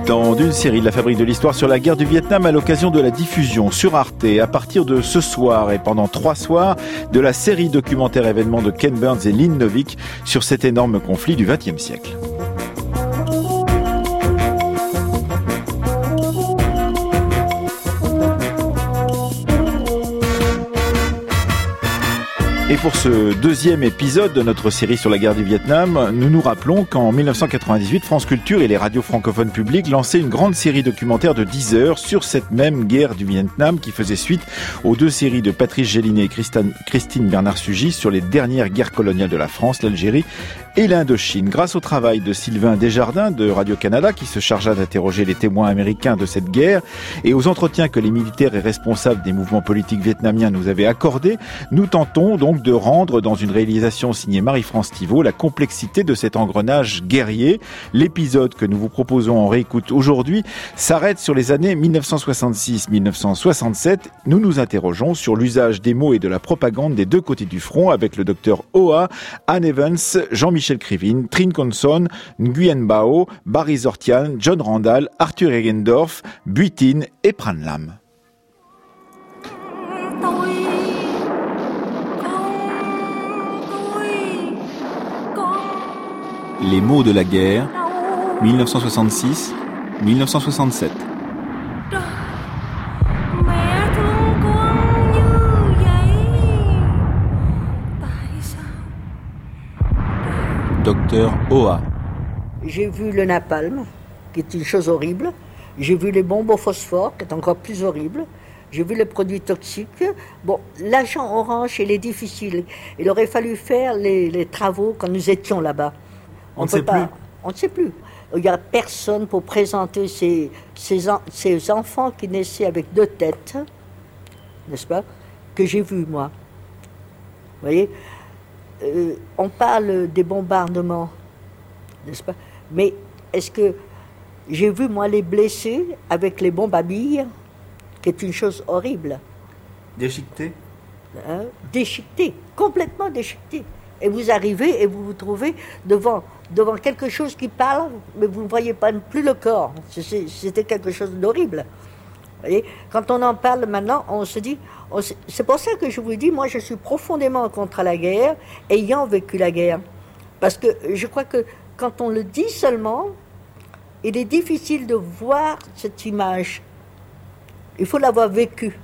Dans d'une série de la Fabrique de l'Histoire sur la guerre du Vietnam à l'occasion de la diffusion sur Arte à partir de ce soir et pendant 3 soirs de la série documentaire événement de Ken Burns et Lynn Novick sur cet énorme conflit du XXe siècle. Et pour ce deuxième épisode de notre série sur la guerre du Vietnam, nous nous rappelons qu'en 1998, France Culture et les radios francophones publiques lançaient une grande série documentaire de 10 heures sur cette même guerre du Vietnam qui faisait suite aux 2 séries de Patrice Gélinet et Christine Bernard-Sugis sur les dernières guerres coloniales de la France, l'Algérie et l'Indochine. Grâce au travail de Sylvain Desjardins de Radio-Canada qui se chargea d'interroger les témoins américains de cette guerre et aux entretiens que les militaires et responsables des mouvements politiques vietnamiens nous avaient accordés, nous tentons donc de rendre dans une réalisation signée Marie-France Thivault la complexité de cet engrenage guerrier. L'épisode que nous vous proposons en réécoute aujourd'hui s'arrête sur les années 1966-1967. Nous nous interrogeons sur l'usage des mots et de la propagande des 2 côtés du front avec le docteur Hoa, Anne Evans, Jean-Michel Krivine, Trinh Conson, Nguyen Bao, Barry Zortian, John Randall, Arthur Eggendorf, Buitin et Pran Lam. Les mots de la guerre, 1966-1967. Docteur Hoa. J'ai vu le napalm, qui est une chose horrible. J'ai vu les bombes au phosphore, qui est encore plus horrible. J'ai vu les produits toxiques. Bon, l'agent orange, il est difficile. Il aurait fallu faire les travaux quand nous étions là-bas. On ne sait plus. On ne sait plus. Il n'y a personne pour présenter ces enfants qui naissaient avec 2 têtes, n'est-ce pas, que j'ai vus, moi. Vous voyez, on parle des bombardements, n'est-ce pas, mais est-ce que j'ai vu, moi, les blessés avec les bombes à billes, qui est une chose horrible. Déchiquetés ? Déchiquetés, complètement déchiquetés. Et vous arrivez et vous vous trouvez devant quelque chose qui parle, mais vous ne voyez pas plus le corps. C'était quelque chose d'horrible. Vous voyez, quand on en parle maintenant, on se dit... c'est pour ça que je vous dis, moi je suis profondément contre la guerre, ayant vécu la guerre. Parce que je crois que quand on le dit seulement, il est difficile de voir cette image. Il faut l'avoir vécue.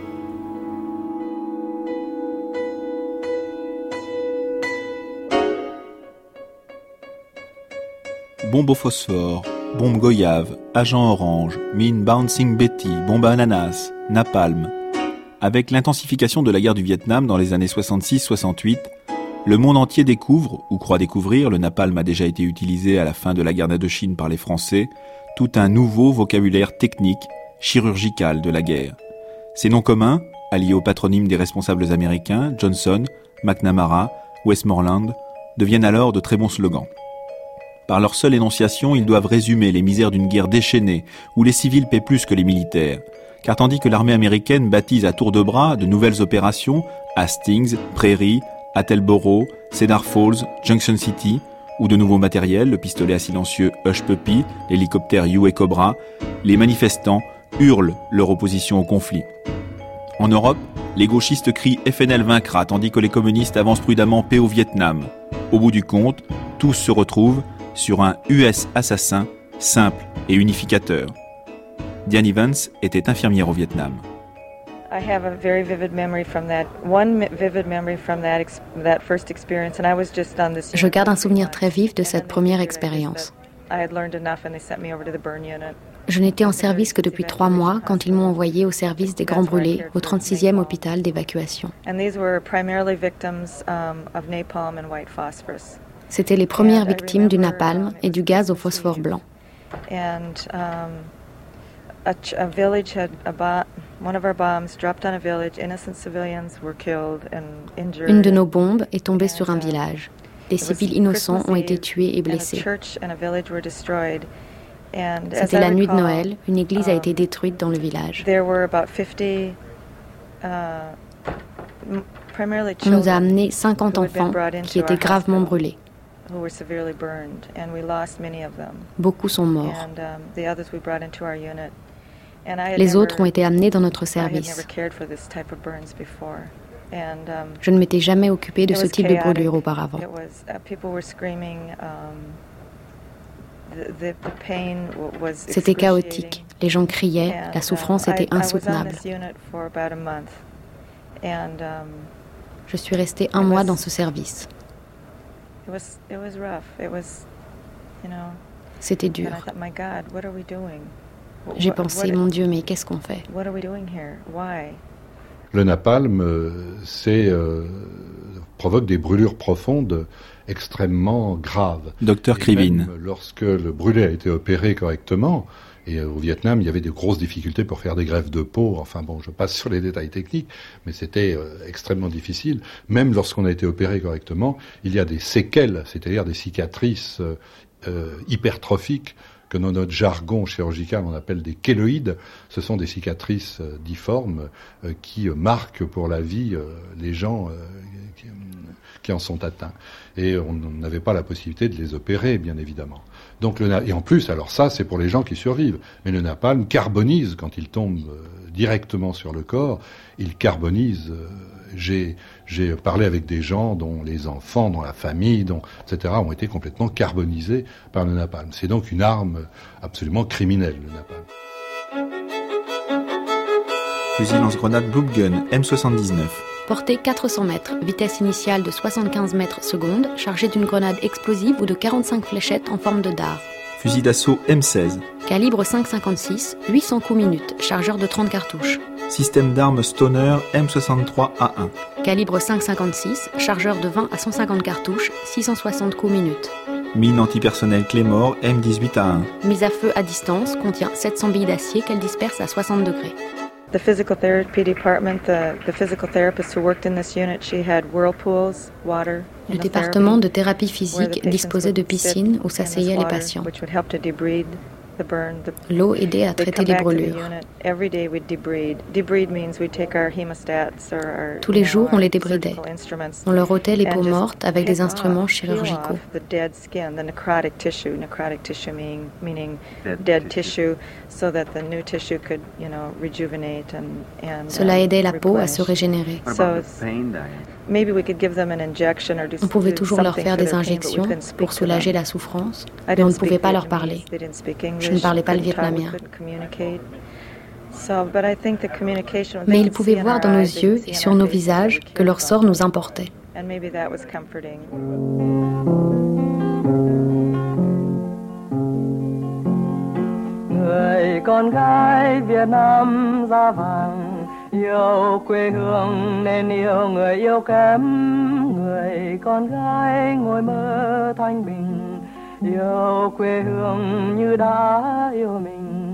Bombe au phosphore, bombe goyave, agent orange, mine Bouncing Betty, bombe à ananas, napalm. Avec l'intensification de la guerre du Vietnam dans les années 66-68, le monde entier découvre, ou croit découvrir, le napalm a déjà été utilisé à la fin de la guerre d'Indochine par les Français, tout un nouveau vocabulaire technique, chirurgical de la guerre. Ces noms communs, alliés au patronyme des responsables américains, Johnson, McNamara, Westmoreland, deviennent alors de très bons slogans. Par leur seule énonciation, ils doivent résumer les misères d'une guerre déchaînée, où les civils paient plus que les militaires. Car tandis que l'armée américaine baptise à tour de bras de nouvelles opérations, Hastings, Prairie, Attleboro, Cedar Falls, Junction City, ou de nouveaux matériels, le pistolet à silencieux Hush Puppy, l'hélicoptère Huey Cobra, les manifestants hurlent leur opposition au conflit. En Europe, les gauchistes crient « FNL vaincra », tandis que les communistes avancent prudemment « paix au Vietnam ». Au bout du compte, tous se retrouvent sur un US assassin, simple et unificateur. Diane Evans était infirmière au Vietnam. Je garde un souvenir très vif de cette première expérience. Je n'étais en service que depuis 3 mois quand ils m'ont envoyé au service des grands brûlés au 36e hôpital d'évacuation. C'étaient les premières victimes du napalm et du gaz au phosphore blanc. Une de nos bombes est tombée sur un village. Des civils innocents ont été tués et blessés. C'était la nuit de Noël. Une église a été détruite dans le village. On nous a amené 50 enfants qui étaient gravement brûlés. Beaucoup sont morts. Les autres ont été amenés dans notre service. Je ne m'étais jamais occupée de ce type de brûlure auparavant. C'était chaotique. Les gens criaient, la souffrance était insoutenable. Je suis restée 1 mois dans ce service. C'était dur. J'ai pensé, mon Dieu, mais qu'est-ce qu'on fait? Le napalm, provoque des brûlures profondes extrêmement graves. Docteur Krivine. Lorsque le brûlé a été opéré correctement, et au Vietnam, il y avait de grosses difficultés pour faire des greffes de peau. Enfin bon, je passe sur les détails techniques, mais c'était extrêmement difficile. Même lorsqu'on a été opéré correctement, il y a des séquelles, c'est-à-dire des cicatrices hypertrophiques, que dans notre jargon chirurgical on appelle des kéloïdes. Ce sont des cicatrices difformes qui marquent pour la vie les gens qui en sont atteints. Et on n'avait pas la possibilité de les opérer, bien évidemment. Donc et en plus, alors ça, c'est pour les gens qui survivent. Mais le napalm carbonise quand il tombe directement sur le corps. Il carbonise. J'ai parlé avec des gens dont les enfants, dont la famille, etc. ont été complètement carbonisés par le napalm. C'est donc une arme absolument criminelle, le napalm. Fusil lance-grenade Bloopgun M79. Portée 400 mètres, vitesse initiale de 75 mètres seconde, chargée d'une grenade explosive ou de 45 fléchettes en forme de dard. Fusil d'assaut M16. Calibre 5,56, 800 coups minute, chargeur de 30 cartouches. Système d'armes Stoner M63A1. Calibre 5,56, chargeur de 20 à 150 cartouches, 660 coups minute. Mine antipersonnelle Claymore M18A1. Mise à feu à distance, contient 700 billes d'acier qu'elle disperse à 60 degrés. The physical therapy department, the physical therapist who worked in this unit, she had whirlpools, water. Le département de thérapie physique disposait de piscines où s'asseyaient les patients. L'eau aidait à traiter les brûlures. Tous les jours, on les débridait. On leur ôtait les peaux mortes avec des instruments chirurgicaux. Cela aidait la peau à se régénérer. On pouvait toujours leur faire des injections pour soulager la souffrance, mais on ne pouvait pas leur parler. Je ne parlais pas le vietnamien. Mais ils pouvaient voir dans nos yeux et sur nos visages que leur sort nous importait. Người con gái Việt Nam da vàng, yêu quê hương nên yêu người yêu kém. Người con gái ngồi mơ thanh bình, yêu quê hương như đã yêu mình.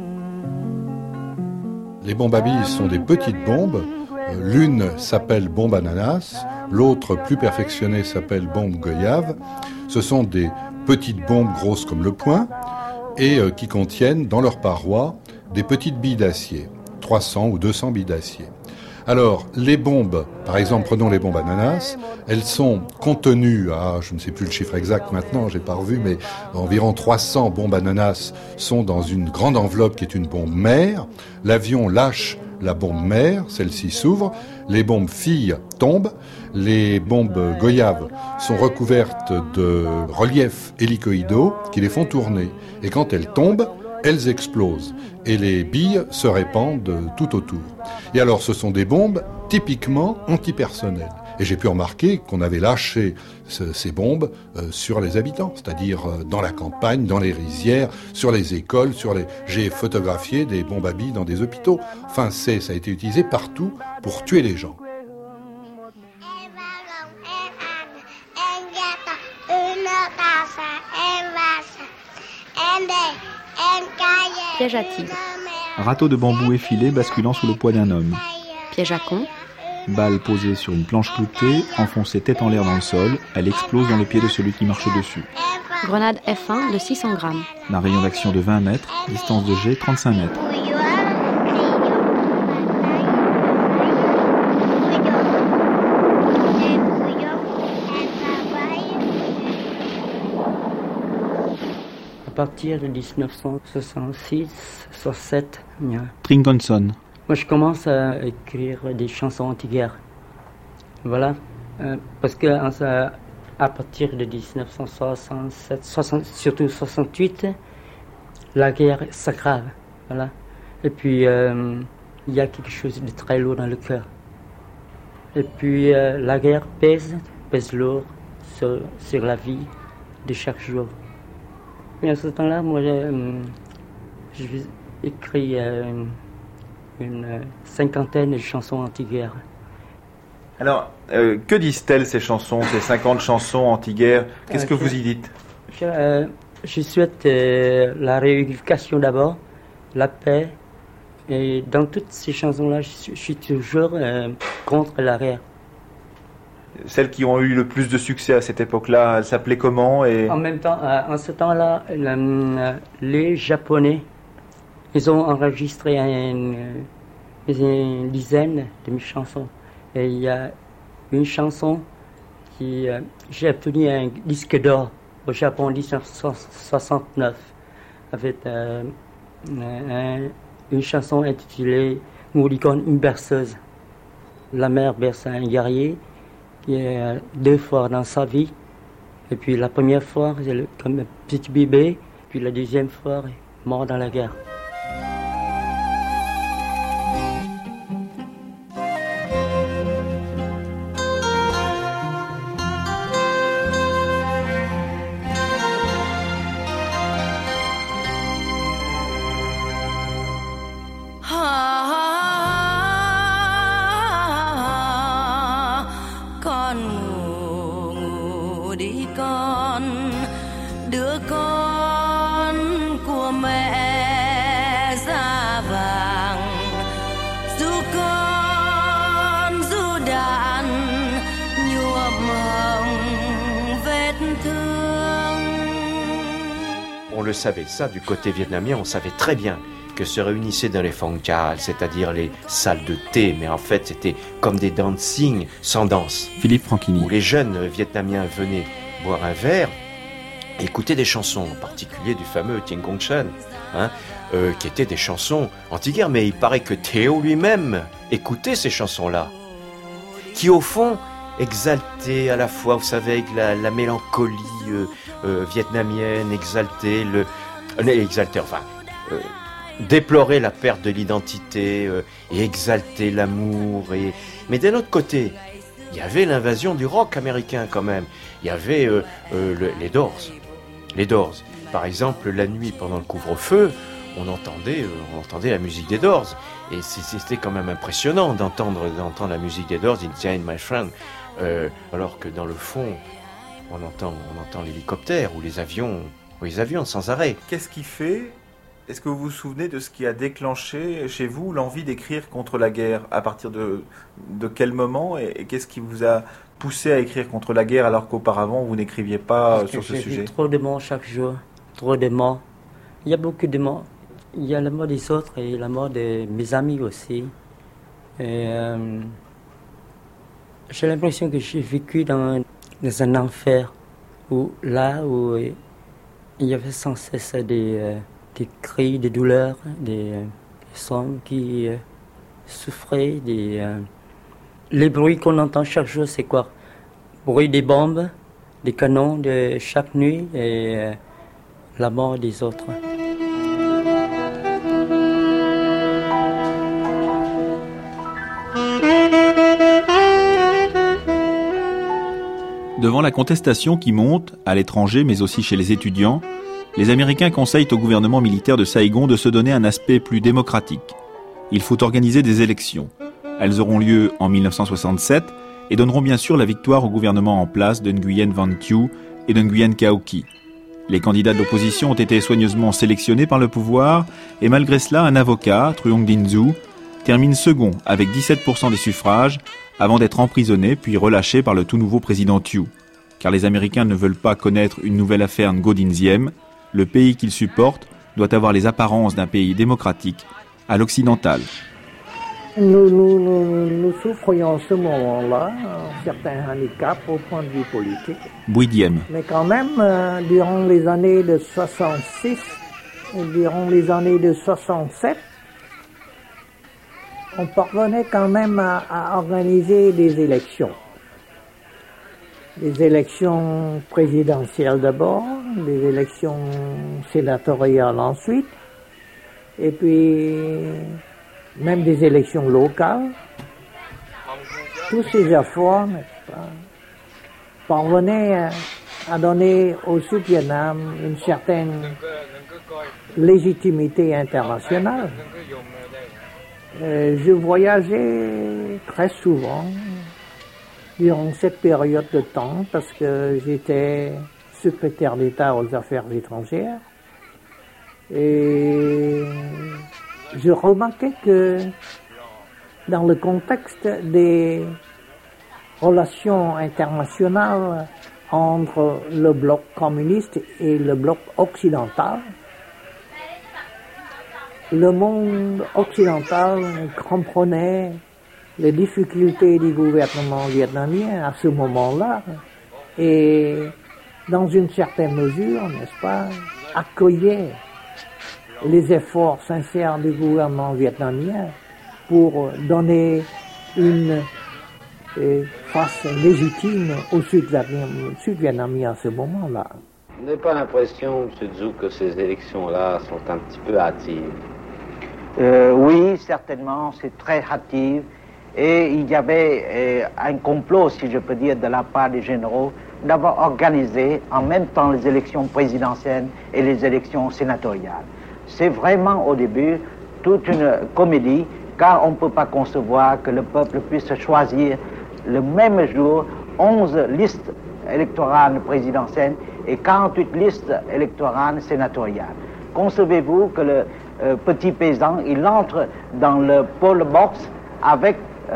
Les bombes à billes sont des petites bombes. L'une s'appelle bombe ananas, l'autre plus perfectionnée s'appelle bombe goyave. Ce sont des petites bombes grosses comme le poing et qui contiennent dans leurs parois des petites billes d'acier, 300 ou 200 billes d'acier. Alors, les bombes, par exemple, prenons les bombes ananas, elles sont contenues à, je ne sais plus le chiffre exact maintenant, j'ai pas revu, mais environ 300 bombes ananas sont dans une grande enveloppe qui est une bombe mère. L'avion lâche la bombe mère, celle-ci s'ouvre, les bombes filles tombent, les bombes goyaves sont recouvertes de reliefs hélicoïdaux qui les font tourner. Et quand elles tombent, elles explosent et les billes se répandent tout autour. Et alors ce sont des bombes typiquement antipersonnelles. Et j'ai pu remarquer qu'on avait lâché ces bombes sur les habitants, c'est-à-dire dans la campagne, dans les rizières, sur les écoles, j'ai photographié des bombes à billes dans des hôpitaux. Enfin, ça a été utilisé partout pour tuer les gens. Piège à tigre. Râteau de bambou effilé basculant sous le poids d'un homme. Piège à con. Balle posée sur une planche cloutée, enfoncée tête en l'air dans le sol, elle explose dans le pied de celui qui marche dessus. Grenade F1 de 600 grammes. D'un rayon d'action de 20 mètres, distance de jet 35 mètres. partir de 1966, 67. Yeah. Trinconson. Moi, je commence à écrire des chansons anti-guerre. Voilà. Parce que à partir de 1967, surtout 68, la guerre s'aggrave. Voilà. Et puis, il y a quelque chose de très lourd dans le cœur. Et puis, la guerre pèse lourd sur la vie de chaque jour. Et à ce temps-là, moi, j'ai écrit une cinquantaine de chansons anti-guerre. Alors, que disent-elles ces chansons, ces 50 chansons anti-guerre? Qu'est-ce que vous y dites? Je souhaite la réunification d'abord, la paix. Et dans toutes ces chansons-là, je suis toujours contre la guerre. Celles qui ont eu le plus de succès à cette époque-là, elles s'appelaient comment et... En même temps, en ce temps-là, les Japonais, ils ont enregistré une dizaine de mes chansons. Et il y a une chanson qui... j'ai obtenu un disque d'or au Japon en 1969 avec une chanson intitulée « Mouricone, une berceuse ». La mère berce un guerrier qui est 2 fois dans sa vie. Et puis la première fois, c'est comme un petit bébé. Puis la deuxième fois, mort dans la guerre. On le savait, ça, du côté vietnamien, on savait très bien que se réunissaient dans les phong chal, c'est-à-dire les salles de thé, mais en fait, c'était comme des dancing sans danse. Philippe Franchini. Où les jeunes vietnamiens venaient boire un verre, écouter des chansons, en particulier du fameux Tien Công Sân, qui étaient des chansons anti-guerre, mais il paraît que Théo lui-même écoutait ces chansons-là, qui au fond exaltaient à la fois, vous savez, avec la mélancolie vietnamienne, déplorer la perte de l'identité et exalter l'amour. Mais d'un autre côté, il y avait l'invasion du rock américain quand même. Il y avait les Doors. Les Doors. Par exemple, la nuit pendant le couvre-feu, on entendait la musique des Doors. Et c'était quand même impressionnant d'entendre la musique des Doors, Inside My Friend, alors que dans le fond, on entend l'hélicoptère ou les avions sans arrêt. Qu'est-ce qui fait? Est-ce que vous vous souvenez de ce qui a déclenché chez vous l'envie d'écrire contre la guerre? À partir de quel moment et qu'est-ce qui vous a poussé à écrire contre la guerre alors qu'auparavant vous n'écriviez pas sur ce sujet? Trop de morts chaque jour, trop de morts. Il y a beaucoup de morts. Il y a la mort des autres et la mort de mes amis aussi. Et j'ai l'impression que j'ai vécu dans un enfer où il y avait sans cesse des cris de douleur, des hommes qui souffraient. Les bruits qu'on entend chaque jour, c'est quoi? Bruit des bombes, des canons de chaque nuit et la mort des autres. Devant la contestation qui monte, à l'étranger mais aussi chez les étudiants, les Américains conseillent au gouvernement militaire de Saigon de se donner un aspect plus démocratique. Il faut organiser des élections. Elles auront lieu en 1967 et donneront bien sûr la victoire au gouvernement en place de Nguyen Van Thieu et de Nguyen Cao Ky. Les candidats de l'opposition ont été soigneusement sélectionnés par le pouvoir et malgré cela, un avocat, Truong Dinh Du, termine second avec 17% des suffrages avant d'être emprisonné puis relâché par le tout nouveau président Thieu. Car les Américains ne veulent pas connaître une nouvelle affaire Ngo Dinh Diem. Le pays qu'ils supportent doit avoir les apparences d'un pays démocratique à l'occidental. Nous souffrions à ce moment-là certains handicaps au point de vue politique. Bouidiem. Mais quand même, durant les années de 66 et durant les années de 67, on parvenait quand même à organiser des élections. Des élections présidentielles d'abord, des élections sénatoriales ensuite, et puis même des élections locales. Tous ces efforts, n'est-ce pas, parvenaient à donner au Sud-Vietnam une certaine légitimité internationale. Je voyageais très souvent durant cette période de temps parce que j'étais secrétaire d'État aux Affaires étrangères et je remarquais que dans le contexte des relations internationales entre le bloc communiste et le bloc occidental, le monde occidental comprenait les difficultés du gouvernement vietnamien à ce moment-là et, dans une certaine mesure, n'est-ce pas, accueillait les efforts sincères du gouvernement vietnamien pour donner une face légitime aux Sud-Vietnamiens à ce moment-là. Vous n'avez pas l'impression, M. Dzouk, que ces élections-là sont un petit peu hâtives? Oui, certainement, c'est très hâtif. Et il y avait un complot, si je peux dire, de la part des généraux, d'avoir organisé en même temps les élections présidentielles et les élections sénatoriales. C'est vraiment au début toute une comédie, car on ne peut pas concevoir que le peuple puisse choisir le même jour 11 listes électorales présidentielles et 48 listes électorales sénatoriales. Concevez-vous que le petit paysan, il entre dans le poll box avec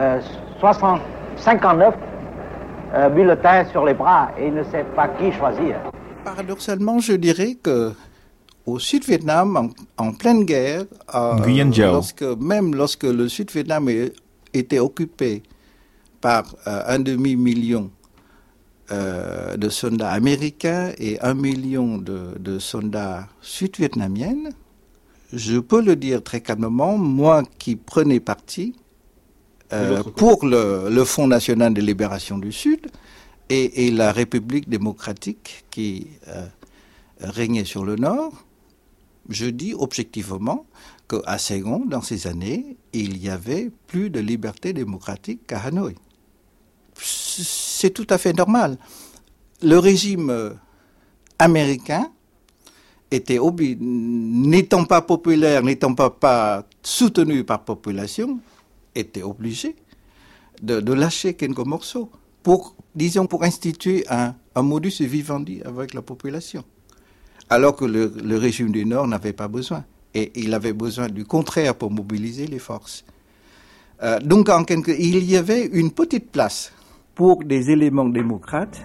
59 bulletins sur les bras et il ne sait pas qui choisir. Paradoxalement, je dirais que au Sud-Vietnam, en pleine guerre, lorsque le Sud-Vietnam était occupé par 1,5 million de soldats américains et 1 million de soldats sud-vietnamiens, je peux le dire très calmement, moi qui prenais parti pour le Front national de libération du Sud et la République démocratique qui régnait sur le Nord, je dis objectivement qu'à Saigon, dans ces années, il y avait plus de liberté démocratique qu'à Hanoï. C'est tout à fait normal. Le régime américain était n'étant pas populaire, n'étant pas soutenu par population, était obligé de lâcher quelques morceaux pour instituer un modus vivendi avec la population. Alors que le régime du Nord n'avait pas besoin. Et il avait besoin du contraire pour mobiliser les forces. Donc, il y avait une petite place pour des éléments démocrates.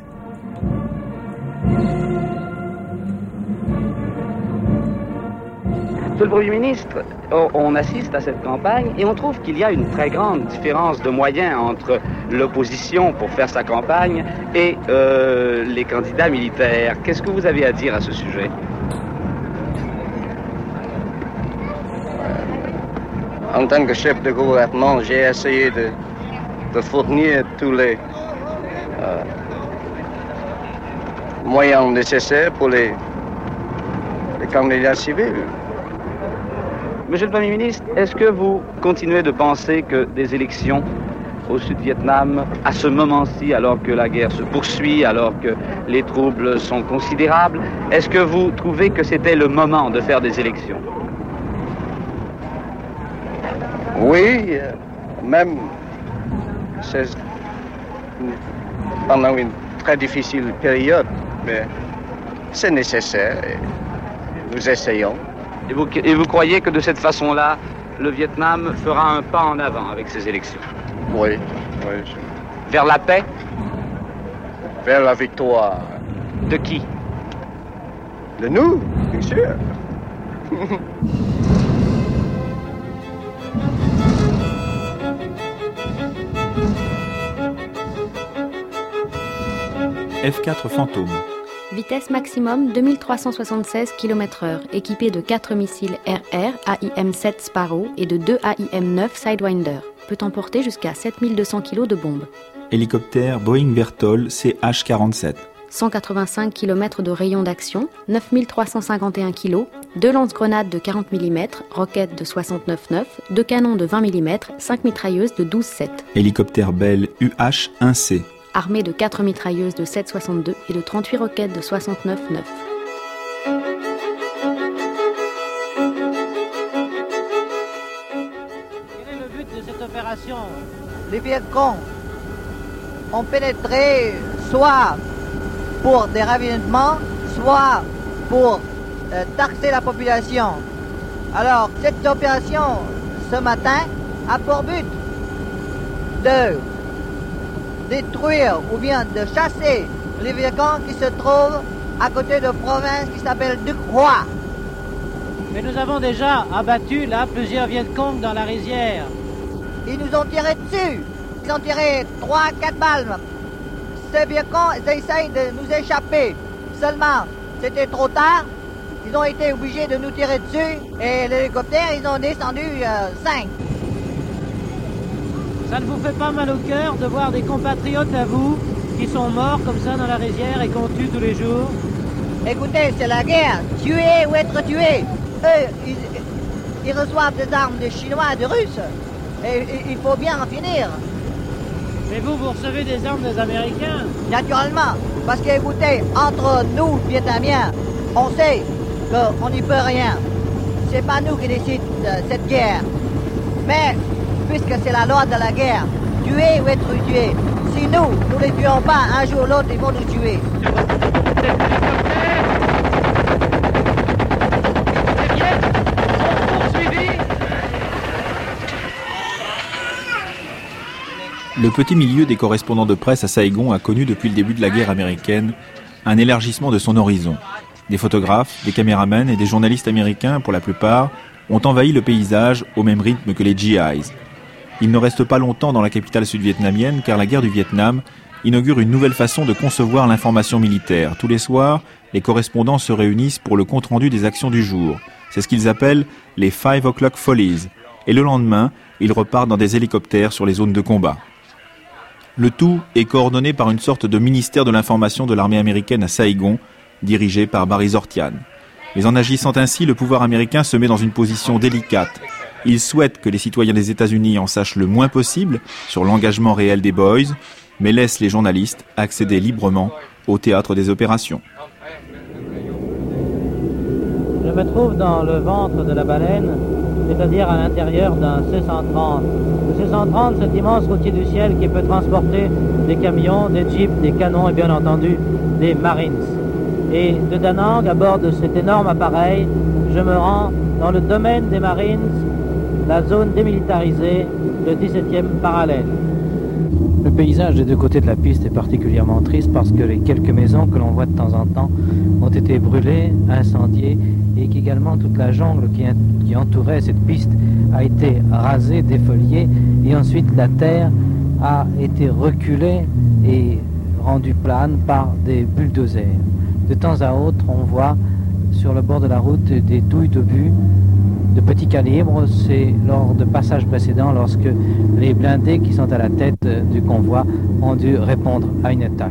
Monsieur le Premier ministre, on assiste à cette campagne et on trouve qu'il y a une très grande différence de moyens entre l'opposition pour faire sa campagne et les candidats militaires. Qu'est-ce que vous avez à dire à ce sujet? En tant que chef de gouvernement, j'ai essayé de fournir tous les moyens nécessaires pour les candidats civils. Monsieur le Premier ministre, est-ce que vous continuez de penser que des élections au Sud-Vietnam, à ce moment-ci, alors que la guerre se poursuit, alors que les troubles sont considérables, est-ce que vous trouvez que c'était le moment de faire des élections? Oui, même pendant une très difficile période, mais c'est nécessaire et nous essayons. Et vous croyez que de cette façon-là, le Vietnam fera un pas en avant avec ces élections? Oui. Vers la paix? Vers la victoire. De qui? De nous, bien sûr. F-4 Phantom. Vitesse maximum 2376 km/h, équipé de 4 missiles RR AIM-7 Sparrow et de 2 AIM-9 Sidewinder. Peut emporter jusqu'à 7200 kg de bombes. Hélicoptère Boeing Vertol CH-47. 185 km de rayon d'action, 9351 kg, 2 lance-grenades de 40 mm, roquettes de 69,9, 2 canons de 20 mm, 5 mitrailleuses de 12,7. Hélicoptère Bell UH-1C. Armé de 4 mitrailleuses de 7,62 et de 38 roquettes de 69,9. Quel est le but de cette opération? Les Viet Cong ont pénétré soit pour des ravitaillements, soit pour taxer la population. Alors, cette opération, ce matin, a pour but de détruire ou bien de chasser les Viet Cong qui se trouvent à côté de province qui s'appelle Duc Hoa. Mais nous avons déjà abattu là plusieurs Viet Cong dans la rizière. Ils nous ont tiré dessus. Ils ont tiré 3-4 balles. Ces Viet Cong essayent de nous échapper. Seulement, c'était trop tard. Ils ont été obligés de nous tirer dessus et l'hélicoptère, ils ont descendu 5. Ça ne vous fait pas mal au cœur de voir des compatriotes à vous qui sont morts comme ça dans la rizière et qu'on tue tous les jours? Écoutez, c'est la guerre. Tuer ou être tué. Eux, ils reçoivent des armes des Chinois et des Russes. Et il faut bien en finir. Mais vous recevez des armes des Américains? Naturellement. Parce que, écoutez, entre nous, Vietnamiens, on sait qu'on n'y peut rien. C'est pas nous qui décidons de cette guerre. Mais, puisque c'est la loi de la guerre, tuer ou être tué. Si nous ne les tuons pas, un jour ou l'autre, ils vont nous tuer. Le petit milieu des correspondants de presse à Saigon a connu depuis le début de la guerre américaine un élargissement de son horizon. Des photographes, des caméramans et des journalistes américains, pour la plupart, ont envahi le paysage au même rythme que les GIs. Ils ne restent pas longtemps dans la capitale sud-vietnamienne car la guerre du Vietnam inaugure une nouvelle façon de concevoir l'information militaire. Tous les soirs, les correspondants se réunissent pour le compte-rendu des actions du jour. C'est ce qu'ils appellent les 5 o'clock follies. Et le lendemain, ils repartent dans des hélicoptères sur les zones de combat. Le tout est coordonné par une sorte de ministère de l'information de l'armée américaine à Saigon, dirigé par Barry Zortian. Mais en agissant ainsi, le pouvoir américain se met dans une position délicate. Il souhaite que les citoyens des États-Unis en sachent le moins possible sur l'engagement réel des Boys, mais laisse les journalistes accéder librement au théâtre des opérations. Je me trouve dans le ventre de la baleine, c'est-à-dire à l'intérieur d'un C-130. Le C-130, cet immense routier du ciel qui peut transporter des camions, des jeeps, des canons et bien entendu des Marines. Et de Da Nang, à bord de cet énorme appareil, je me rends dans le domaine des Marines, la zone démilitarisée, le 17e parallèle. Le paysage des deux côtés de la piste est particulièrement triste parce que les quelques maisons que l'on voit de temps en temps ont été brûlées, incendiées et qu'également toute la jungle qui entourait cette piste a été rasée, défoliée et ensuite la terre a été reculée et rendue plane par des bulldozers. De temps à autre, on voit sur le bord de la route des douilles d'obus de petit calibre. C'est lors de passages précédents, lorsque les blindés qui sont à la tête du convoi ont dû répondre à une attaque.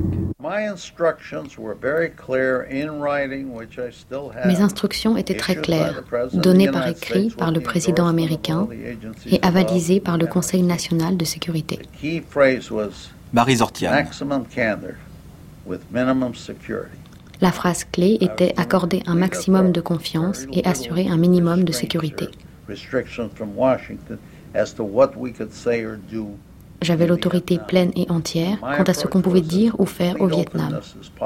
Mes instructions étaient très claires, données par écrit par le président américain et avalisées par le Conseil national de sécurité. Barry Zortian. La phrase clé était accorder un maximum de confiance et assurer un minimum de sécurité. J'avais l'autorité pleine et entière quant à ce qu'on pouvait dire ou faire au Vietnam.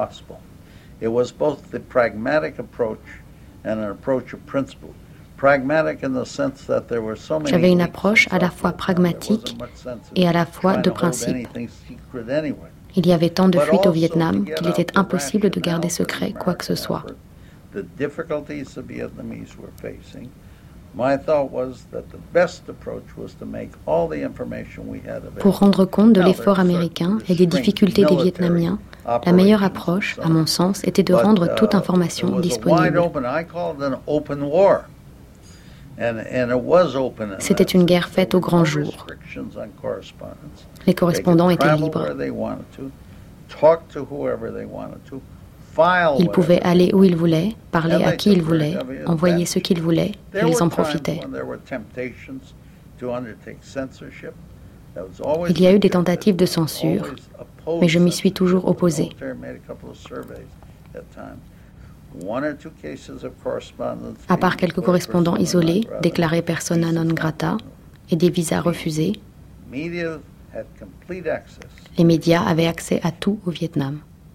J'avais une approche à la fois pragmatique et à la fois de principe. Il y avait tant de fuites au Vietnam qu'il était impossible de garder secret quoi que ce soit. Pour rendre compte de l'effort américain et des difficultés des Vietnamiens, la meilleure approche, à mon sens, était de rendre toute information disponible. C'était une guerre faite au grand jour. Les correspondants étaient libres. Ils pouvaient aller où ils voulaient, parler à qui ils voulaient, envoyer ce qu'ils voulaient, et ils en profitaient. Il y a eu des tentatives de censure, mais je m'y suis toujours opposé. À part quelques correspondants isolés, déclarés persona non grata, et des visas refusés, les médias avaient accès à tout au Vietnam.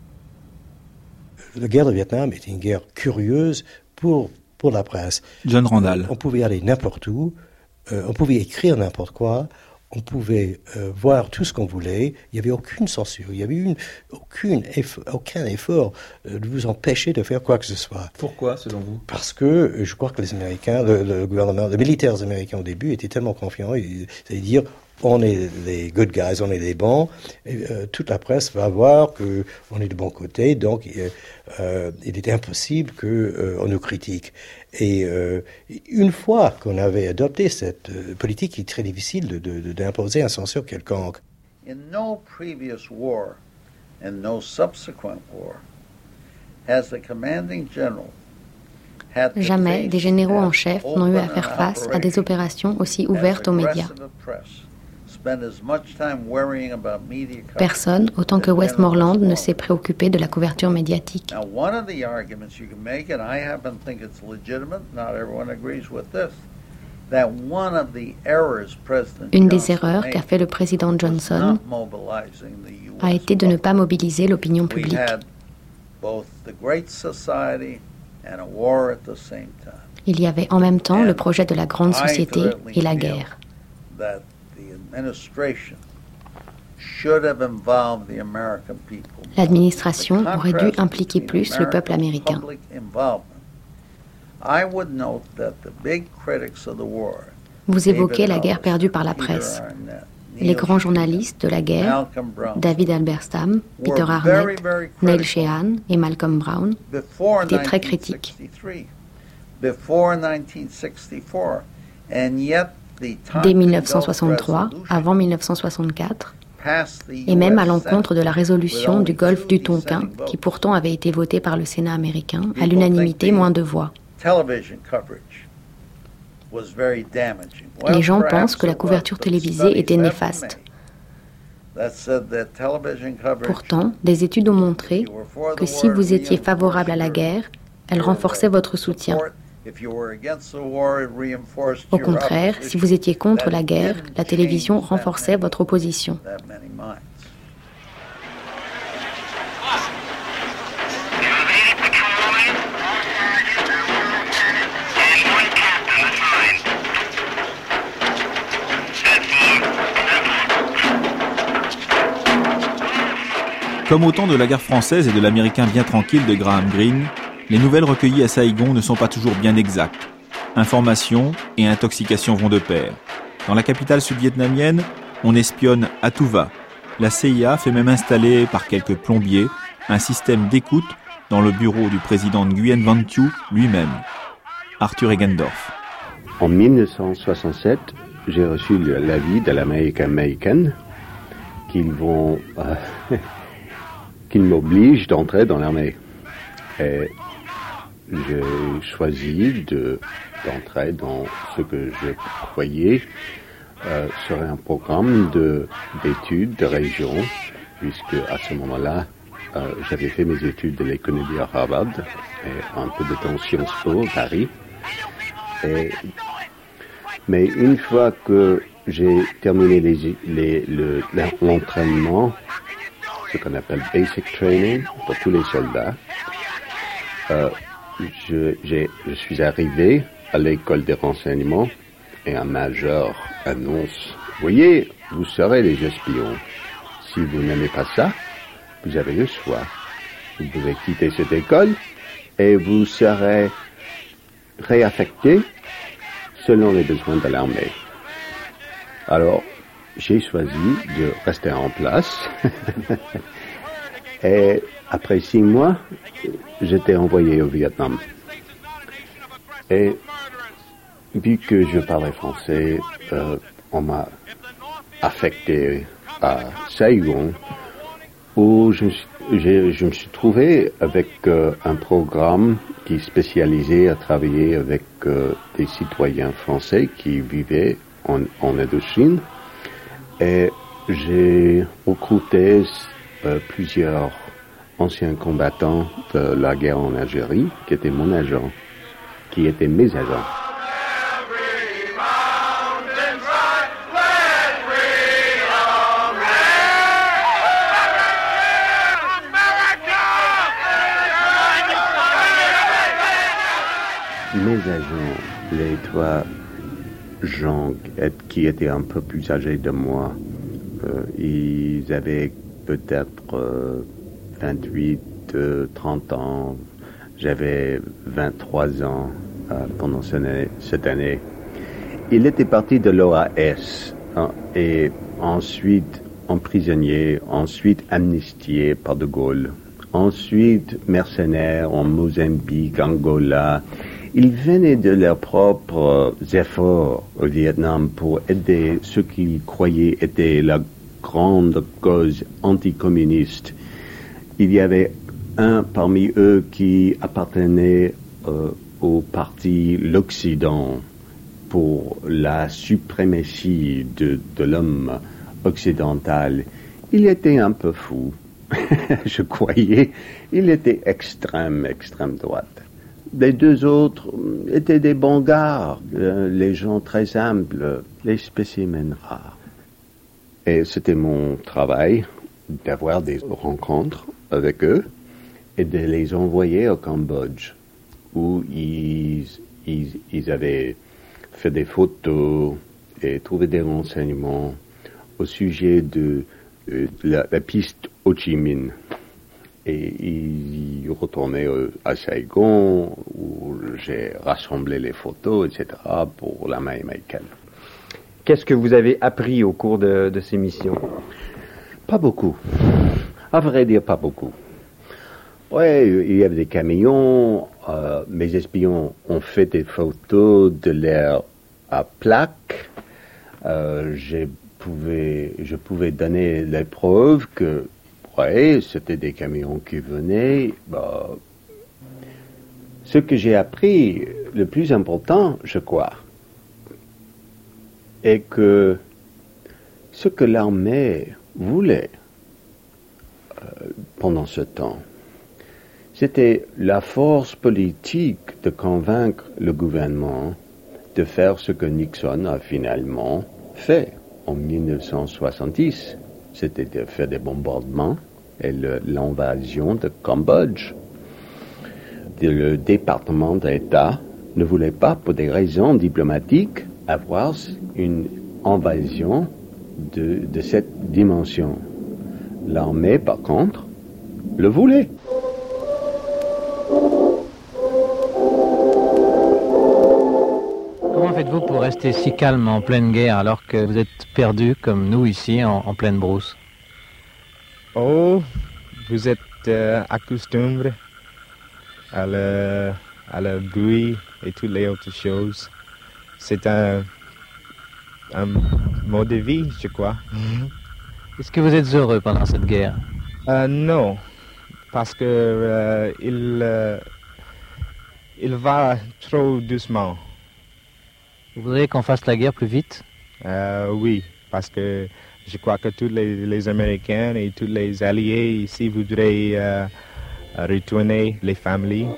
La guerre du Vietnam était une guerre curieuse pour la presse. John Randall. On pouvait aller n'importe où, on pouvait écrire n'importe quoi, on pouvait voir tout ce qu'on voulait, il n'y avait aucune censure, il n'y avait aucun effort de vous empêcher de faire quoi que ce soit. Pourquoi, selon vous ? Parce que je crois que les Américains, le gouvernement, les militaires américains au début étaient tellement confiants, c'est-à-dire on est les good guys, on est les bons, et, toute la presse va voir qu'on est de bon côté, donc il était impossible qu'on nous critique. Et une fois qu'on avait adopté cette politique, il est très difficile d'imposer un censure quelconque. In no previous war and no subsequent war has the commanding general had to Jamais des généraux en chef n'ont eu à faire face à des opérations aussi ouvertes aux médias. Personne, autant que Westmoreland, ne s'est préoccupé de la couverture médiatique. Une des erreurs qu'a fait le président Johnson a été de ne pas mobiliser l'opinion publique. Il y avait en même temps le projet de la grande société et la guerre. L'administration aurait dû impliquer plus le peuple américain. Vous évoquez la guerre perdue par la presse. Les grands journalistes de la guerre, David Halberstam, Peter Arnett, Neil Sheehan et Malcolm Brown, étaient très critiques. Dès 1963, avant 1964, et même à l'encontre de la résolution du golfe du Tonkin, qui pourtant avait été votée par le Sénat américain, à l'unanimité, moins de voix. Les gens pensent que la couverture télévisée était néfaste. Pourtant, des études ont montré que si vous étiez favorable à la guerre, elle renforçait votre soutien. Au contraire, si vous étiez contre la guerre, la télévision renforçait votre opposition. Comme au temps de la guerre française et de l'Américain bien tranquille de Graham Greene, les nouvelles recueillies à Saigon ne sont pas toujours bien exactes. Information et intoxication vont de pair. Dans la capitale sud-vietnamienne, on espionne à tout va. La CIA fait même installer par quelques plombiers un système d'écoute dans le bureau du président Nguyen Van Thieu lui-même, Arthur Eggendorf. En 1967, j'ai reçu l'avis de l'American qu'ils m'obligent d'entrer dans l'armée. Et j'ai choisi d'entrer dans ce que je croyais serait un programme d'études de région, puisque à ce moment-là, j'avais fait mes études de l'économie à Harvard et un peu de temps Sciences Po, Paris. Mais une fois que j'ai terminé l'entraînement, ce qu'on appelle basic training pour tous les soldats, je suis arrivé à l'école des renseignements et un major annonce: voyez, vous serez les espions. Si vous n'aimez pas ça, vous avez le choix. Vous pouvez quitter cette école et vous serez réaffecté selon les besoins de l'armée. Alors, j'ai choisi de rester en place. Et après 6 mois, j'étais envoyé au Vietnam. Et vu que je parlais français, on m'a affecté à Saigon, où je me suis trouvé avec un programme qui spécialisait à travailler avec des citoyens français qui vivaient en Indochine. Et j'ai recruté plusieurs anciens combattants de la guerre en Algérie, qui étaient mes agents. Mes agents, les 3 gens qui étaient un peu plus âgés de moi, ils avaient peut-être 28, 30 ans. J'avais 23 ans pendant cette année. Ils étaient partis de l'OAS et ensuite emprisonnés, ensuite amnistiés par De Gaulle, ensuite mercenaires en Mozambique, Angola. Ils venaient de leurs propres efforts au Vietnam pour aider ceux qu'ils croyaient était la grande cause anticommuniste. Il y avait un parmi eux qui appartenait au parti L'Occident pour la suprématie de l'homme occidental. Il était un peu fou, je croyais. Il était extrême droite. Les 2 autres étaient des bons gars, les gens très humbles, les spécimens rares. Et c'était mon travail d'avoir des rencontres avec eux et de les envoyer au Cambodge, où ils avaient fait des photos et trouvé des renseignements au sujet de la piste Ho Chi Minh. Et ils retournaient à Saigon, où j'ai rassemblé les photos, etc., pour l'armée américaine. Qu'est-ce que vous avez appris au cours de ces missions? Pas beaucoup. À vrai dire, pas beaucoup. Ouais, il y avait des camions, mes espions ont fait des photos de leurs plaques. Je pouvais donner les preuves que ouais, c'était des camions qui venaient. Ce que j'ai appris, le plus important, je crois, est que ce que l'armée voulait pendant ce temps, c'était la force politique de convaincre le gouvernement de faire ce que Nixon a finalement fait en 1970. C'était de faire des bombardements et l'invasion de Cambodge. Le département d'État ne voulait pas, pour des raisons diplomatiques, avoir une invasion de cette dimension. L'armée, par contre, le voulait. Comment faites-vous pour rester si calme en pleine guerre alors que vous êtes perdu comme nous ici en pleine brousse? Oh, vous êtes accoutumé à le bruit et toutes les autres choses. C'est un mode de vie, je crois. Est-ce que vous êtes heureux pendant cette guerre? Non, parce que il va trop doucement. Vous voudriez qu'on fasse la guerre plus vite? Oui, parce que je crois que tous les Américains et tous les alliés ici voudraient retourner les familles.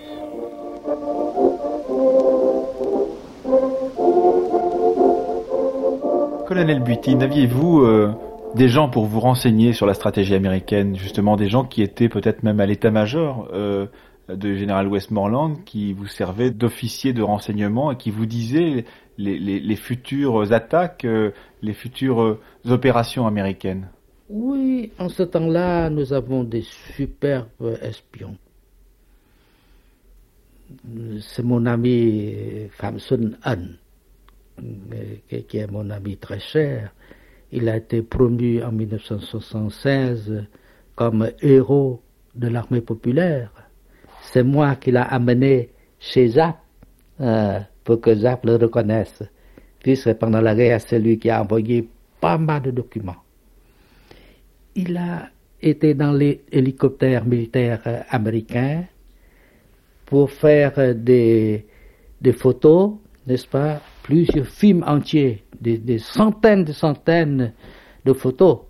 Colonel Butty, n'aviez-vous des gens pour vous renseigner sur la stratégie américaine, justement des gens qui étaient peut-être même à l'état-major de général Westmoreland, qui vous servaient d'officier de renseignement et qui vous disaient les futures attaques, les futures opérations américaines? Oui, en ce temps-là, nous avons des superbes espions. C'est mon ami Pham Xuân Ân qui est mon ami très cher, il a été promu en 1976 comme héros de l'armée populaire. C'est moi qui l'ai amené chez Zap pour que Zap le reconnaisse. Puisque pendant la guerre, c'est lui qui a envoyé pas mal de documents. Il a été dans les hélicoptères militaires américains pour faire des photos, n'est-ce pas, plusieurs films entiers, des centaines de photos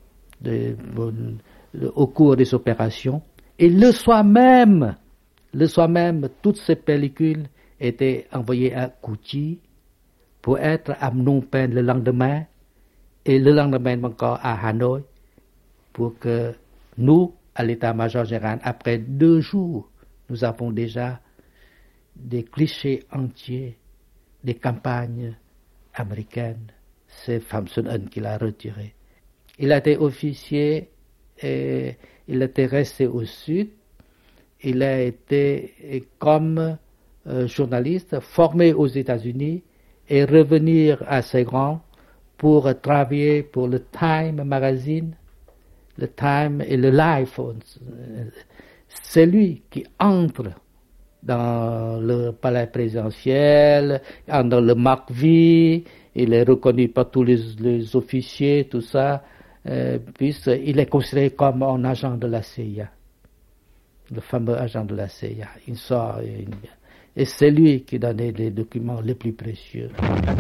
au cours des opérations. Et le soir même, toutes ces pellicules étaient envoyées à Kouchi pour être à Phnom Penh le lendemain, et le lendemain encore à Hanoï, pour que nous, à l'état-major général, après 2 jours, nous avons déjà des clichés entiers des campagnes américaines. C'est Pham Son Eun qui l'a retiré. Il a été officier et il était resté au sud. Il a été comme journaliste formé aux États-Unis et revenir à Saigon pour travailler pour le Time Magazine, le Time et le Life. C'est lui qui entre dans le palais présidentiel, dans le McVie. Il est reconnu par tous les officiers, tout ça, puisqu'il est considéré comme un agent de la CIA, le fameux agent de la CIA. Il sort et c'est lui qui donnait les documents les plus précieux.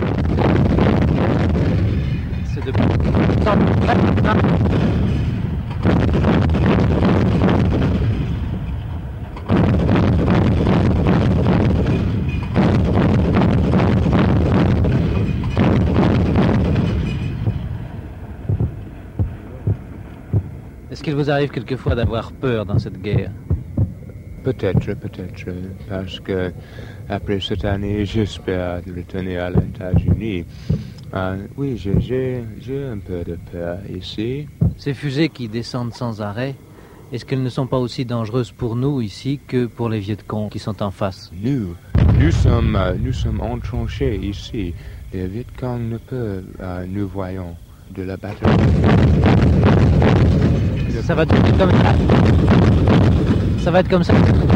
C'est Est-ce qu'il vous arrive quelquefois d'avoir peur dans cette guerre? Peut-être, parce que après cette année, j'espère retourner à les États-Unis. Oui, j'ai un peu de peur ici. Ces fusées qui descendent sans arrêt, est-ce qu'elles ne sont pas aussi dangereuses pour nous ici que pour les Viet Cong qui sont en face? Nous sommes entranchés ici. Les Viet Cong ne peuvent nous voyons de la batterie. Ça va être comme ça. Ça va être comme ça.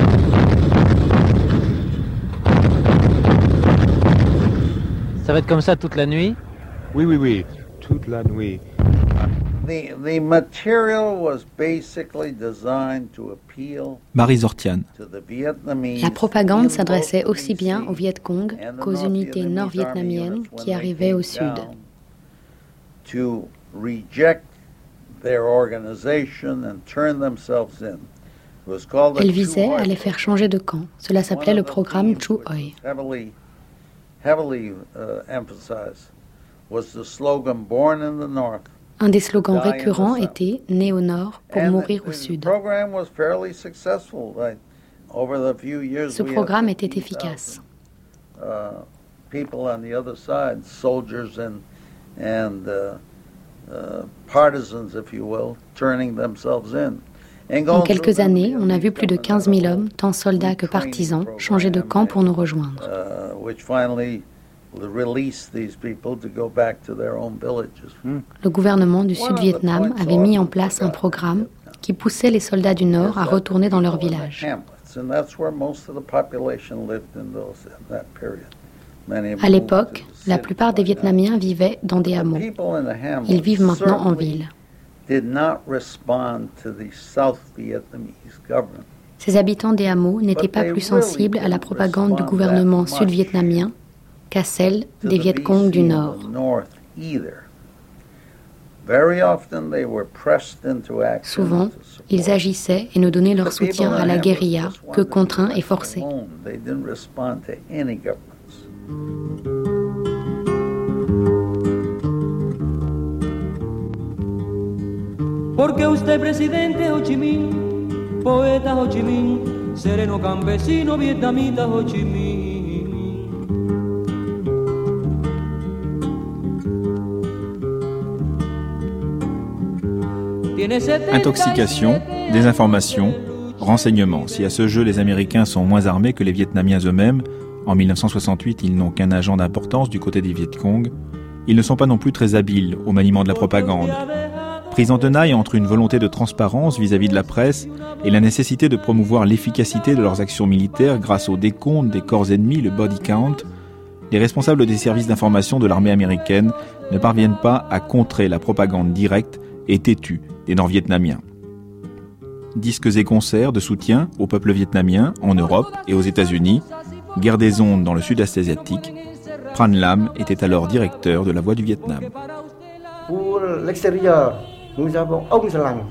Ça va être comme ça toute la nuit? Oui, toute la nuit. The material was basically designed to appeal Marie Zortian. to the Vietnamese. La propagande s'adressait aussi bien aux Viet Cong qu'aux unités nord-vietnamiennes qui arrivaient au sud. To reject their organization and turn themselves in. Elle visait à les faire changer de camp. Cela s'appelait le programme Chu Oi. Heavily emphasized was the slogan "Born in the North." Un des slogans récurrents était « Né au nord pour mourir au sud ». Ce programme était efficace. People on the other side, soldiers and partisans, if you will, turning themselves in. En quelques années, on a vu plus de 15 000 hommes, tant soldats que partisans, changer de camp pour nous rejoindre. Le gouvernement du Sud-Vietnam avait mis en place un programme qui poussait les soldats du Nord à retourner dans leur village. À l'époque, la plupart des Vietnamiens vivaient dans des hameaux. Ils vivent maintenant en ville. Ces habitants des hameaux n'étaient pas plus sensibles à la propagande du gouvernement sud-vietnamien qu'à celle des Viet Cong du Nord. Souvent, ils agissaient et ne donnaient leur soutien à la guérilla que contraints et forcés. Porque usted, presidente Ho Chi Minh, poeta Ho Chi Minh, sereno campesino vietnamita Ho Chi Minh. Intoxication, désinformation, renseignement. Si à ce jeu les Américains sont moins armés que les Vietnamiens eux-mêmes, En 1968, ils n'ont qu'un agent d'importance du côté des Viet Cong. Ils ne sont pas non plus très habiles au maniement de la propagande. Pris en tenaille entre une volonté de transparence vis-à-vis de la presse et la nécessité de promouvoir l'efficacité de leurs actions militaires grâce au décompte des corps ennemis, le body count, les responsables des services d'information de l'armée américaine ne parviennent pas à contrer la propagande directe et têtue des nord-vietnamiens. Disques et concerts de soutien au peuple vietnamien en Europe et aux États-Unis, guerre des ondes dans le sud-est asiatique, Pran Lam était alors directeur de la Voix du Vietnam. Pour l'extérieur, nous avons Ông Salang.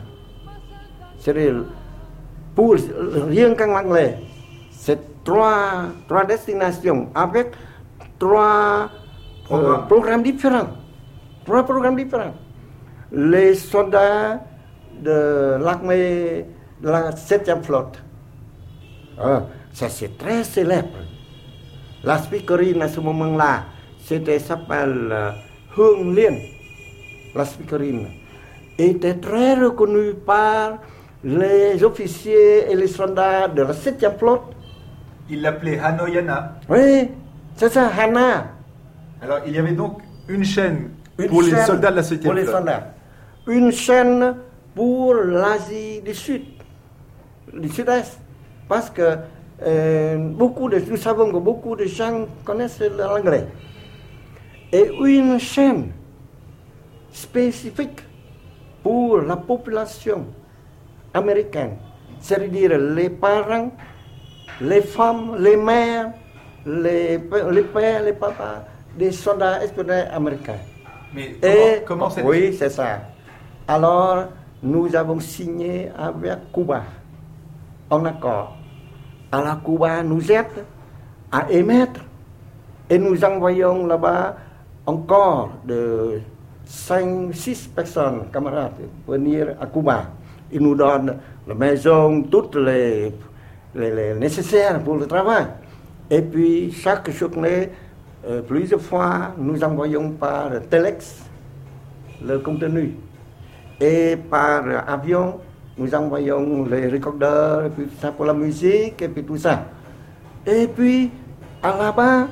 Pour riêng Cang Lang, c'est trois destinations avec trois programmes différents. Trois programmes différents. Les soldats de l'armée de la 7e flotte. Ça c'est très célèbre. La speakerine à ce moment-là, s'appelle Hương Liên. La speakerine était très reconnue par les officiers et les soldats de la 7e flotte. Il l'appelait Hanoïana. Oui, c'est ça, Hana. Alors il y avait donc une chaîne pour les soldats de la 7e flotte. Pour les soldats. Une chaîne pour l'Asie du Sud, du Sud-Est. Parce que nous savons que beaucoup de gens connaissent l'anglais. Et une chaîne spécifique pour la population américaine, c'est-à-dire les parents, les femmes, les mères, les pères, les papas des soldats espionnés américains. Mais comment c'est? Oui, c'est ça. Alors, nous avons signé avec Cuba un accord. Alors, Cuba nous aide à émettre et nous envoyons là-bas encore de 5-6 personnes, camarades, venir à Cuba. Ils nous donnent la maison, toutes les nécessaires pour le travail. Et puis, chaque journée, plusieurs fois, nous envoyons par Telex le contenu. Et par avion, nous envoyons les recordeurs, et puis ça pour la musique, et puis tout ça. Et puis, là-bas,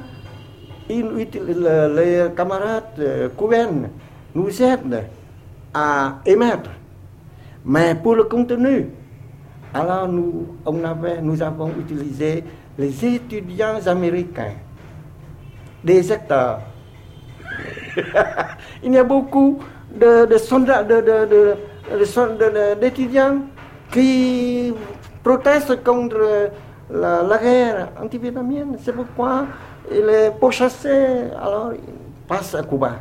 les camarades cubains nous aident à émettre. Mais pour le contenu, alors nous avons utilisé les étudiants américains, des acteurs. Il y a beaucoup de soldats, d'étudiants qui protestent contre la guerre anti-vietnamienne. C'est pourquoi il est pourchassé, alors il passe à Cuba.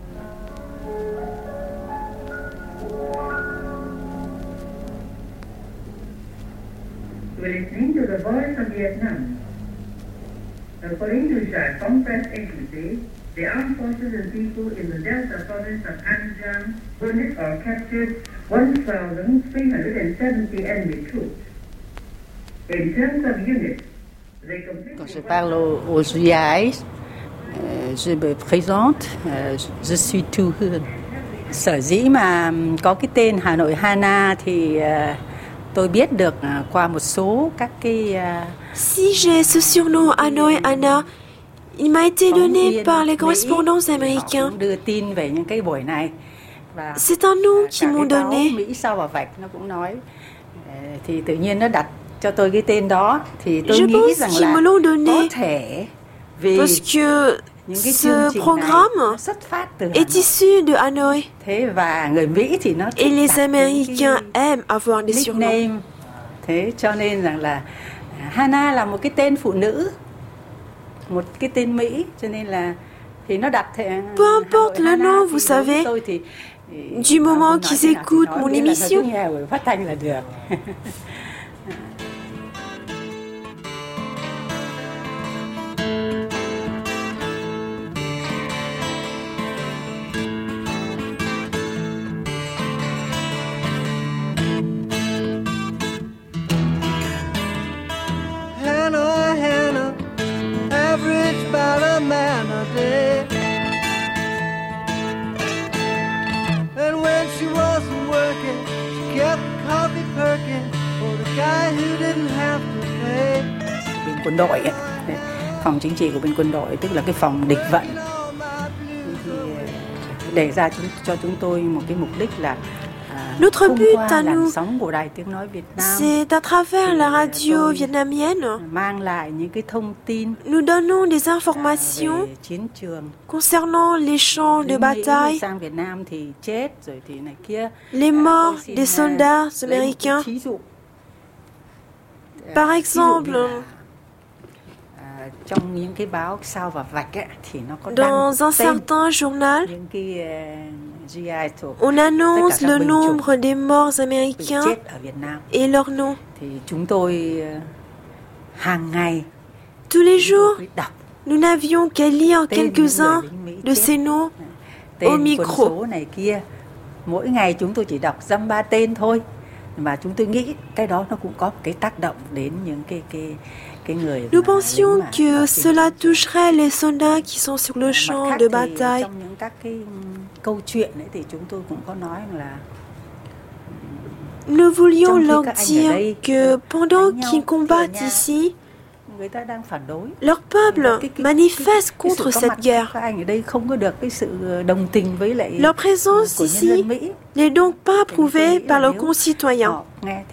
We're listening to the voice of Vietnam. According to Gia Phong Press Agency, the armed forces and people in the Delta province of An Giang wounded or captured 1,370 enemy troops. In terms of units, they completely... Quand je parle aux GI, je me présente, je suis tout. Sở dĩ mà có cái tên Hà Nội Hana thì tôi biết được qua một số các cái... Si j'ai ce surnom Hanoi Hana, il m'a été donné par les correspondants américains. C'est un nom qu'ils m'ont donné. Je pense qu'ils me l'ont donné parce que ce programme est issu de Hanoï. Et les Américains aiment avoir des surnoms. Cho nên rằng là Hana là một cái tên phụ nữ, một cái tên Mỹ, cho nên là thì nó đặt. Peu importe le nom, vous savez, du moment qu'ils écoutent mon émission. Phát thanh là được. And when she wasn't working, she kept coffee perking for the guy who didn't have to pay. Quân đội ấy, phòng chính trị của bên quân đội, tức là cái phòng địch vận. Thì đề ra cho chúng tôi một cái mục đích là Notre but à nous, c'est à travers la radio vietnamienne, nous donnons des informations concernant les champs de bataille, les morts des soldats américains. Par exemple, dans un certain journal, on annonce le nombre des morts américains et leur nom. Tous les jours, nous n'avions qu'à lire quelques-uns de ces noms au micro. Mỗi ngày chúng tôi chỉ đọc dăm ba tên thôi, và chúng tôi nghĩ cái đó nó cũng có một cái tác động đến những cái người. Nous pensions que cela toucherait les soldats qui sont sur le champ de bataille. Trong những các cái câu chuyện ấy thì chúng tôi cũng có nói là nous voulions leur dire que pendant qu'ils combattent ici, leur peuple manifeste contre cette guerre. Leur présence ici n'est donc pas approuvée par leurs concitoyens.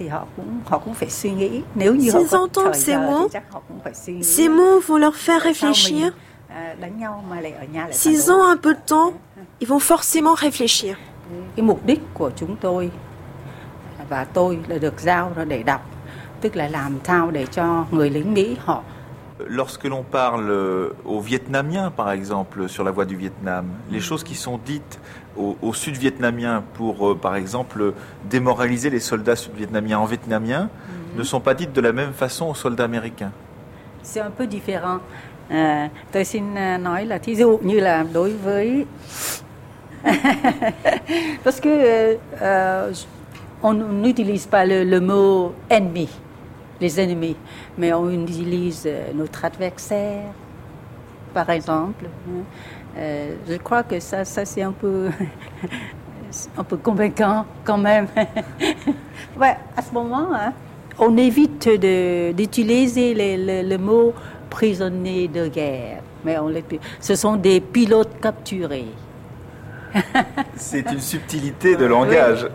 S'ils entendent ces mots vont leur faire réfléchir. S'ils ont un peu de temps, ils vont forcément réfléchir. Cái mục đích của chúng tôi và tôi là được giao ra để đọc, tức là làm sao để cho người lính Mỹ họ. Lorsque l'on parle aux Vietnamiens, par exemple, sur la voie du Vietnam, les choses qui sont dites aux Sud-Vietnamiens pour, par exemple, démoraliser les soldats sud-vietnamiens en vietnamien ne sont pas dites de la même façon aux soldats américains. C'est un peu différent. Tôi xin nói là thí dụ như là đối với parce que on n'utilise pas le mot ennemi, les ennemis, mais on utilise notre adversaire, par exemple. Je crois que ça c'est un peu convaincant quand même. Ouais, à ce moment, on évite d'utiliser le mot prisonniers de guerre, mais ce sont des pilotes capturés. C'est une subtilité de langage.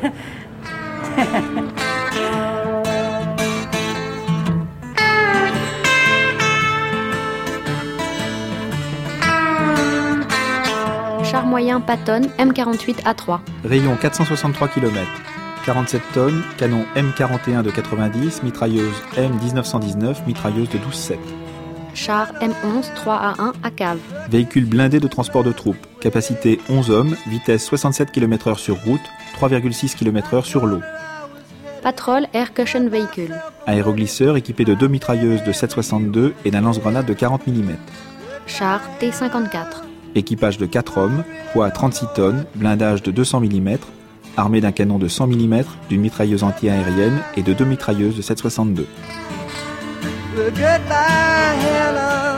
Char moyen Patton M48A3. Rayon 463 km. 47 tonnes, canon M41 de 90, mitrailleuse M1919, mitrailleuse de 12,7. Char M11 3A1 à cave. Véhicule blindé de transport de troupes. Capacité 11 hommes, vitesse 67 km/h sur route, 3,6 km/h sur l'eau. Patrol Air Cushion Vehicle. Aéroglisseur équipé de 2 mitrailleuses de 7,62 et d'un lance-grenade de 40 mm. Char T-54. Équipage de 4 hommes, poids 36 tonnes, blindage de 200 mm, armé d'un canon de 100 mm, d'une mitrailleuse anti-aérienne et de 2 mitrailleuses de 7,62. Goodbye, Hannah.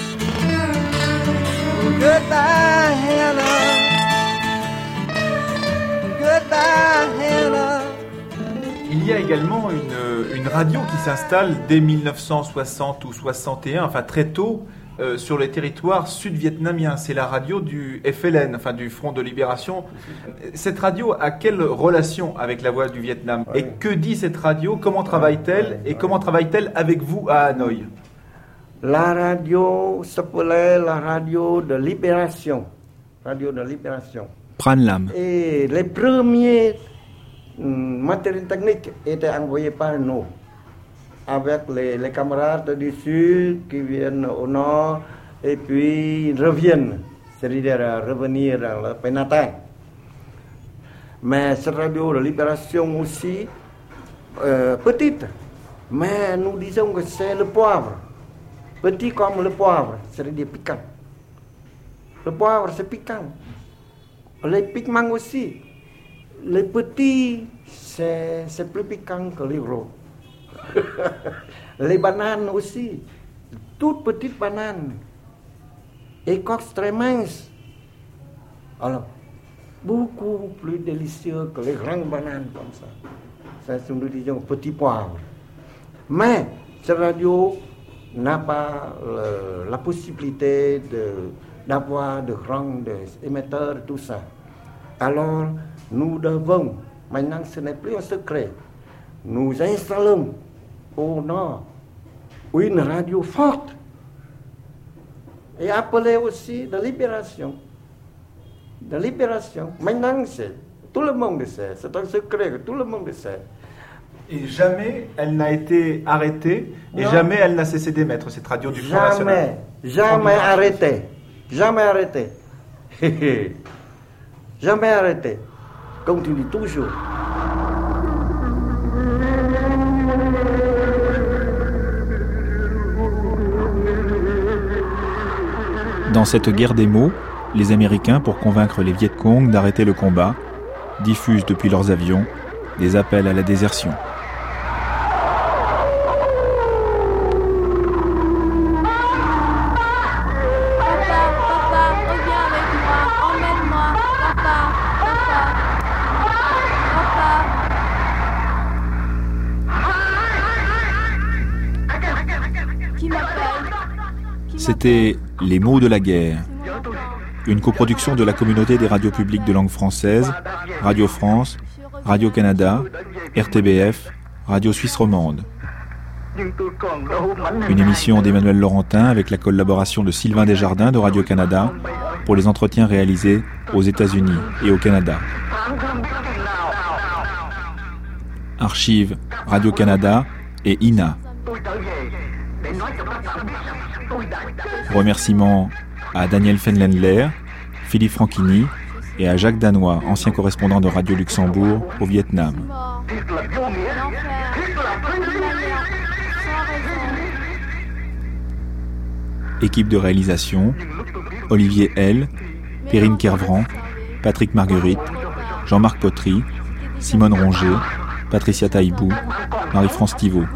Goodbye, Hannah. Goodbye, Hannah. Il y a également une radio qui s'installe dès 1960 ou 61, enfin très tôt, sur les territoires sud-vietnamiens. C'est la radio du FLN, enfin du Front de Libération. Cette radio a quelle relation avec la voix du Vietnam? Et que dit cette radio? Comment travaille-t-elle? Et comment travaille-t-elle avec vous à Hanoï? La radio s'appelait la radio de libération. Radio de libération. Pran Lam. Et les premiers matériels techniques étaient envoyés par nous, avec les camarades du Sud qui viennent au Nord et puis reviennent, c'est-à-dire revenir dans le pays natal. Mais cette radio de libération aussi, petite, mais nous disons que c'est le poivre, petit comme le poivre, c'est-à-dire piquant. Le poivre c'est piquant, les pigments aussi. Les petits, c'est plus piquant que les gros. Les bananes aussi, toutes petites bananes, écorce très mince. Alors, beaucoup plus délicieux que les grandes bananes comme ça. Ça, nous disons petit poivre. Mais cette radio n'a pas la possibilité d'avoir de grands émetteurs, tout ça. Alors, nous devons, maintenant ce n'est plus un secret, nous installons au nord une radio forte et appelée aussi de libération. De libération. Maintenant, tout le monde sait, c'est un secret que tout le monde sait. Et jamais elle n'a été arrêtée et jamais elle n'a cessé d'émettre cette radio du Front National. Jamais arrêté. Jamais arrêté. Jamais arrêté. Continue toujours. Dans cette guerre des mots, les Américains, pour convaincre les Viet Cong d'arrêter le combat, diffusent depuis leurs avions des appels à la désertion. C'était Les mots de la guerre, une coproduction de la communauté des radios publiques de langue française, Radio France, Radio-Canada, RTBF, Radio Suisse romande. Une émission d'Emmanuel Laurentin avec la collaboration de Sylvain Desjardins de Radio-Canada pour les entretiens réalisés aux États-Unis et au Canada. Archives Radio-Canada et INA. Remerciements à Daniel Fenlendler, Philippe Franchini et à Jacques Danois, ancien correspondant de Radio Luxembourg au Vietnam. Équipe de réalisation, Olivier L, Perrine Kervran, Patrick Marguerite, Jean-Marc Potry, Simone Ronget, Patricia Taïbou, Marie-France Thivaud.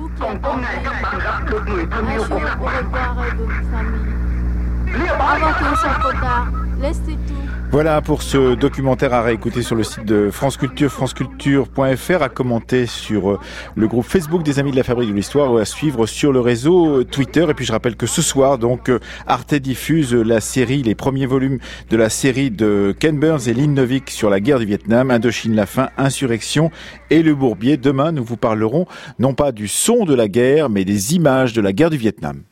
Voilà pour ce documentaire à réécouter sur le site de France Culture, franceculture.fr, à commenter sur le groupe Facebook des Amis de la Fabrique de l'Histoire ou à suivre sur le réseau Twitter. Et puis je rappelle que ce soir, donc, Arte diffuse la série, les premiers volumes de la série de Ken Burns et Lynn Novick sur la guerre du Vietnam, Indochine, la faim, Insurrection et le Bourbier. Demain, nous vous parlerons non pas du son de la guerre, mais des images de la guerre du Vietnam.